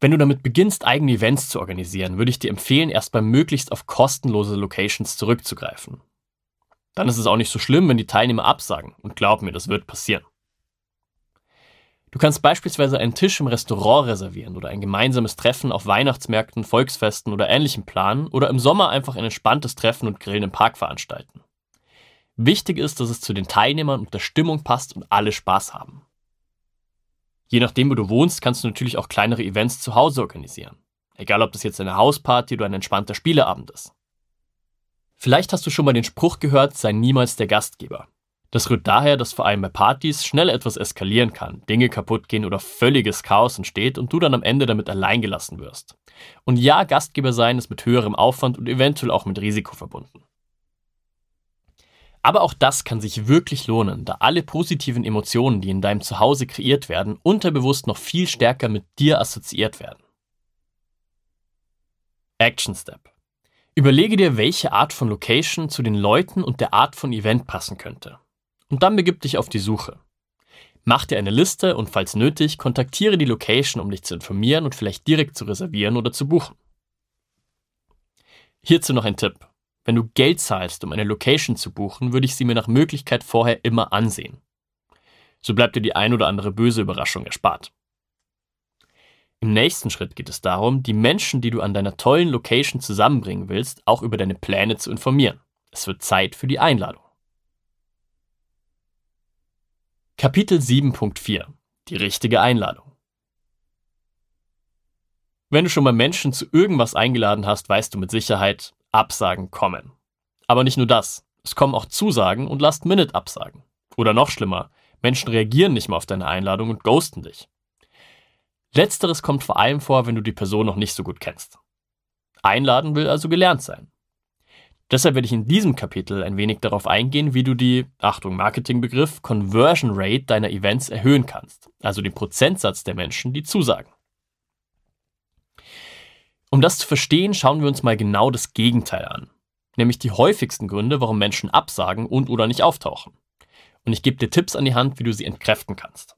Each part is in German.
Wenn du damit beginnst, eigene Events zu organisieren, würde ich dir empfehlen, erstmal möglichst auf kostenlose Locations zurückzugreifen. Dann ist es auch nicht so schlimm, wenn die Teilnehmer absagen. Und glaub mir, das wird passieren. Du kannst beispielsweise einen Tisch im Restaurant reservieren oder ein gemeinsames Treffen auf Weihnachtsmärkten, Volksfesten oder Ähnlichem planen oder im Sommer einfach ein entspanntes Treffen und Grillen im Park veranstalten. Wichtig ist, dass es zu den Teilnehmern und der Stimmung passt und alle Spaß haben. Je nachdem, wo du wohnst, kannst du natürlich auch kleinere Events zu Hause organisieren. Egal, ob das jetzt eine Hausparty oder ein entspannter Spieleabend ist. Vielleicht hast du schon mal den Spruch gehört, sei niemals der Gastgeber. Das rührt daher, dass vor allem bei Partys schnell etwas eskalieren kann, Dinge kaputt gehen oder völliges Chaos entsteht und du dann am Ende damit allein gelassen wirst. Und ja, Gastgeber sein ist mit höherem Aufwand und eventuell auch mit Risiko verbunden. Aber auch das kann sich wirklich lohnen, da alle positiven Emotionen, die in deinem Zuhause kreiert werden, unterbewusst noch viel stärker mit dir assoziiert werden. Action Step. Überlege dir, welche Art von Location zu den Leuten und der Art von Event passen könnte. Und dann begib dich auf die Suche. Mach dir eine Liste und falls nötig, kontaktiere die Location, um dich zu informieren und vielleicht direkt zu reservieren oder zu buchen. Hierzu noch ein Tipp. Wenn du Geld zahlst, um eine Location zu buchen, würde ich sie mir nach Möglichkeit vorher immer ansehen. So bleibt dir die ein oder andere böse Überraschung erspart. Im nächsten Schritt geht es darum, die Menschen, die du an deiner tollen Location zusammenbringen willst, auch über deine Pläne zu informieren. Es wird Zeit für die Einladung. Kapitel 7.4 – Die richtige Einladung. Wenn du schon mal Menschen zu irgendwas eingeladen hast, weißt du mit Sicherheit, Absagen kommen. Aber nicht nur das, es kommen auch Zusagen und Last-Minute-Absagen. Oder noch schlimmer, Menschen reagieren nicht mehr auf deine Einladung und ghosten dich. Letzteres kommt vor allem vor, wenn du die Person noch nicht so gut kennst. Einladen will also gelernt sein. Deshalb werde ich in diesem Kapitel ein wenig darauf eingehen, wie du die, Achtung Marketingbegriff, Conversion Rate deiner Events erhöhen kannst, also den Prozentsatz der Menschen, die zusagen. Um das zu verstehen, schauen wir uns mal genau das Gegenteil an, nämlich die häufigsten Gründe, warum Menschen absagen und oder nicht auftauchen. Und ich gebe dir Tipps an die Hand, wie du sie entkräften kannst.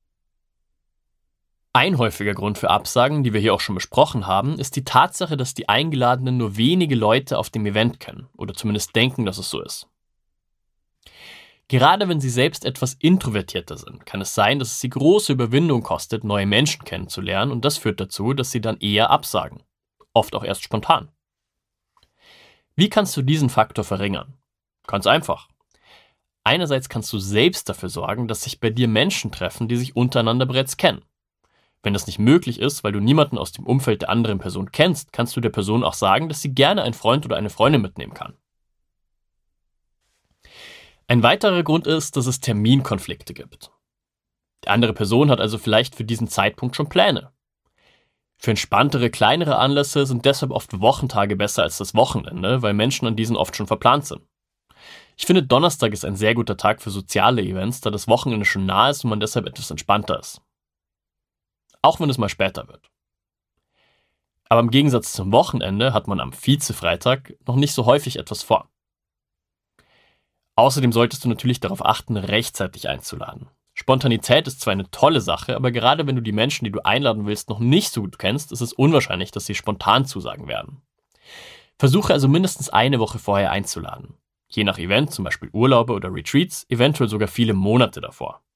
Ein häufiger Grund für Absagen, die wir hier auch schon besprochen haben, ist die Tatsache, dass die Eingeladenen nur wenige Leute auf dem Event kennen oder zumindest denken, dass es so ist. Gerade wenn sie selbst etwas introvertierter sind, kann es sein, dass es sie große Überwindung kostet, neue Menschen kennenzulernen und das führt dazu, dass sie dann eher absagen. Oft auch erst spontan. Wie kannst du diesen Faktor verringern? Ganz einfach. Einerseits kannst du selbst dafür sorgen, dass sich bei dir Menschen treffen, die sich untereinander bereits kennen. Wenn das nicht möglich ist, weil du niemanden aus dem Umfeld der anderen Person kennst, kannst du der Person auch sagen, dass sie gerne einen Freund oder eine Freundin mitnehmen kann. Ein weiterer Grund ist, dass es Terminkonflikte gibt. Die andere Person hat also vielleicht für diesen Zeitpunkt schon Pläne. Für entspanntere, kleinere Anlässe sind deshalb oft Wochentage besser als das Wochenende, weil Menschen an diesen oft schon verplant sind. Ich finde, Donnerstag ist ein sehr guter Tag für soziale Events, da das Wochenende schon nah ist und man deshalb etwas entspannter ist. Auch wenn es mal später wird. Aber im Gegensatz zum Wochenende hat man am Vize-Freitag noch nicht so häufig etwas vor. Außerdem solltest du natürlich darauf achten, rechtzeitig einzuladen. Spontanität ist zwar eine tolle Sache, aber gerade wenn du die Menschen, die du einladen willst, noch nicht so gut kennst, ist es unwahrscheinlich, dass sie spontan zusagen werden. Versuche also mindestens eine Woche vorher einzuladen. Je nach Event, zum Beispiel Urlaube oder Retreats, eventuell sogar viele Monate davor.